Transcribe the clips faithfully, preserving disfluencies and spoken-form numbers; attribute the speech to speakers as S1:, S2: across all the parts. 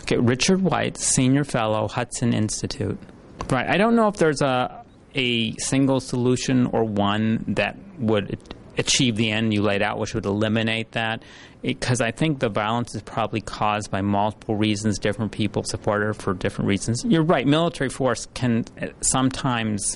S1: Okay, Richard White, Senior Fellow, Hudson Institute. Right. I don't know if there's a a single solution or one that would achieve the end you laid out, which would eliminate that, because I think the violence is probably caused by multiple reasons, different people support it for different reasons. You're right, military force can sometimes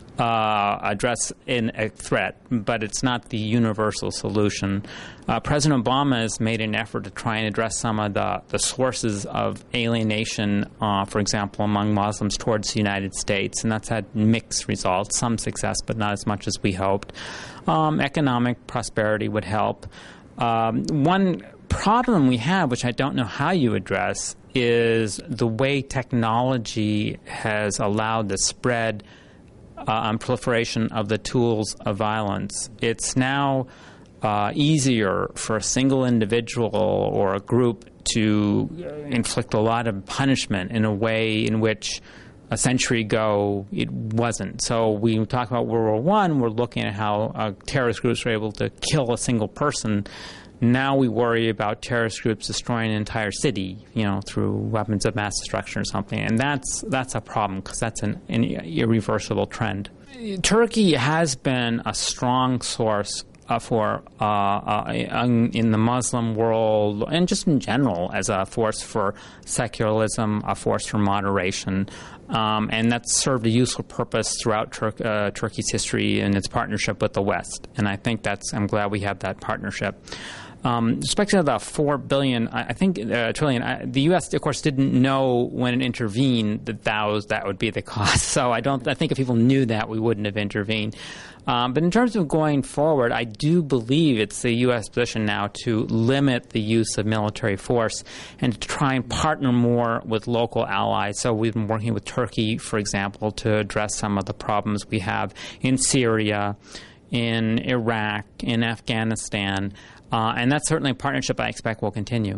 S1: uh, address in a threat, but it's not the universal solution. Uh, President Obama has made an effort to try and address some of the, the sources of alienation, uh, for example, among Muslims towards the United States, and that's had mixed results, some success, but not as much as we hoped. Um, economic prosperity would help. Um, one problem we have, which I don't know how you address, is the way technology has allowed the spread uh, and proliferation of the tools of violence. It's now uh, easier for a single individual or a group to inflict a lot of punishment in a way in which a century ago it wasn't. So we talk about World War One, we're looking at how uh, terrorist groups were able to kill a single person. Now we worry about terrorist groups destroying an entire city, you know, through weapons of mass destruction or something. And that's that's a problem, because that's an, an irreversible trend. Turkey has been a strong source Uh, for uh, uh, in the Muslim world and just in general as a force for secularism, a force for moderation, um, and that's served a useful purpose throughout Tur- uh, Turkey's history and its partnership with the West. And I think that's I'm glad we have that partnership. Um, with respect to the four billion, I, I think uh, trillion. I, the U S, of course, didn't know when it intervened that that, was, that would be the cost. So I don't. I think if people knew that, we wouldn't have intervened. Um, but in terms of going forward, I do believe it's the U S position now to limit the use of military force and to try and partner more with local allies. So we've been working with Turkey, for example, to address some of the problems we have in Syria, in Iraq, in Afghanistan. Uh, and that's certainly a partnership I expect will continue.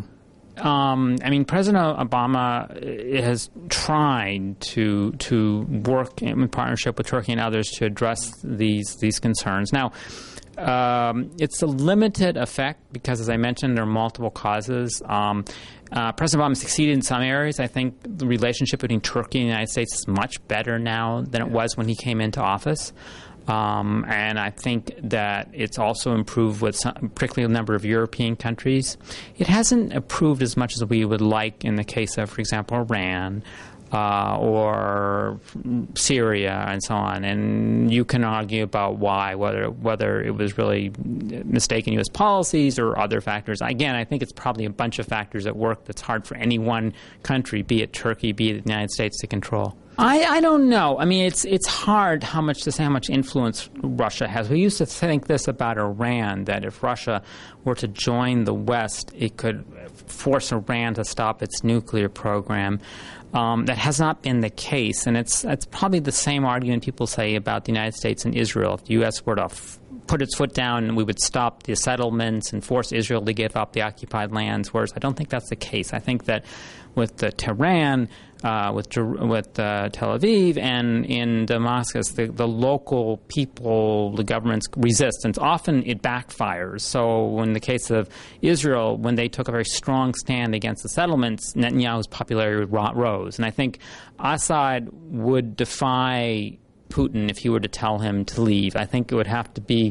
S1: Um, I mean, President Obama has tried to to work in partnership with Turkey and others to address these these concerns. Now, um, it's a limited effect because, as I mentioned, there are multiple causes. Um, uh, President Obama succeeded in some areas. I think the relationship between Turkey and the United States is much better now than it was when he came into office. Um, and I think that it's also improved with some, particularly a number of European countries. It hasn't improved as much as we would like in the case of, for example, Iran uh, or Syria and so on. And you can argue about why, whether whether it was really mistaken U S policies or other factors. Again, I think it's probably a bunch of factors at work that's hard for any one country, be it Turkey, be it the United States, to control. I, I don't know. I mean, it's it's hard how much to say how much influence Russia has. We used to think this about Iran, that if Russia were to join the West, it could force Iran to stop its nuclear program. Um, that has not been the case, and it's it's probably the same argument people say about the United States and Israel. If the U S were to f- put its foot down, we would stop the settlements and force Israel to give up the occupied lands, whereas I don't think that's the case. I think that with the Tehran, uh, with with uh, Tel Aviv, and in Damascus, the, the local people, the government's resistance, often it backfires. So in the case of Israel, when they took a very strong stand against the settlements, Netanyahu's popularity rose. And I think Assad would defy Putin if he were to tell him to leave. I think it would have to be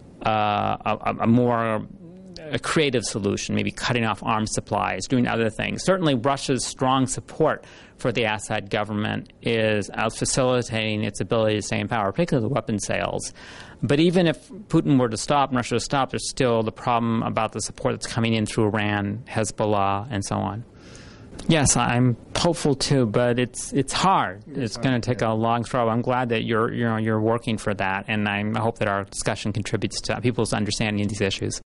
S1: uh, a, a more a creative solution, maybe cutting off arms supplies, doing other things. Certainly Russia's strong support for the Assad government is out facilitating its ability to stay in power, particularly the weapon sales. But even if Putin were to stop and Russia to stop, there's still the problem about the support that's coming in through Iran, Hezbollah, and so on. Yes, I'm hopeful too, but it's it's hard. It's going to take a long struggle. I'm glad that you're you know you're working for that, and I'm, I hope that our discussion contributes to people's understanding of these issues.